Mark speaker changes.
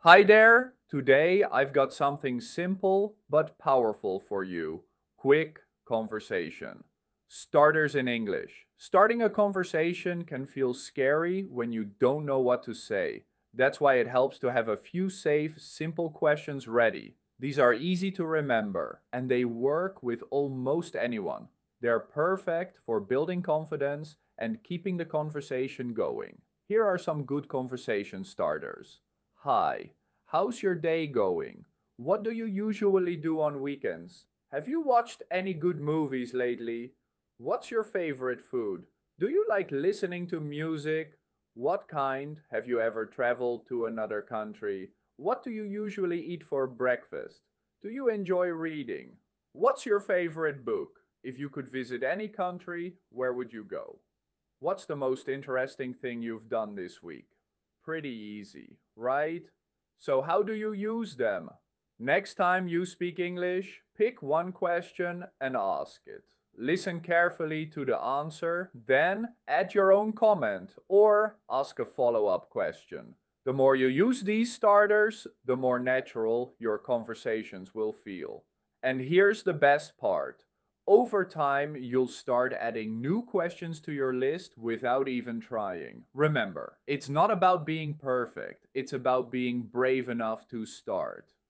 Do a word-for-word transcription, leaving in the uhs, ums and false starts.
Speaker 1: Hi there! Today I've got something simple but powerful for you. Quick conversation. Starters in English. Starting a conversation can feel scary when you don't know what to say. That's why it helps to have a few safe, simple questions ready. These are easy to remember and they work with almost anyone. They're perfect for building confidence and keeping the conversation going. Here are some good conversation starters. Hi, how's your day going? What do you usually do on weekends? Have you watched any good movies lately? What's your favorite food? Do you like listening to music? What kind? Have you ever traveled to another country? What do you usually eat for breakfast? Do you enjoy reading? What's your favorite book? If you could visit any country, where would you go? What's the most interesting thing you've done this week? Pretty easy, right? So, how do you use them? Next time you speak English, pick one question and ask it. Listen carefully to the answer, then add your own comment or ask a follow up question. The more you use these starters, the more natural your conversations will feel. And here's the best part. Over time, you'll start adding new questions to your list without even trying. Remember, it's not about being perfect, it's about being brave enough to start.